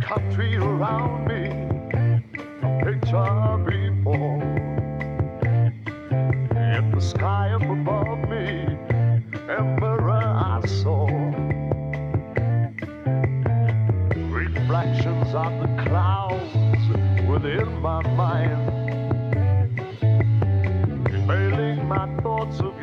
country around me, a picture before. In the sky up above me, a mirror I saw. Reflections of the clouds within my mind, veiling my thoughts of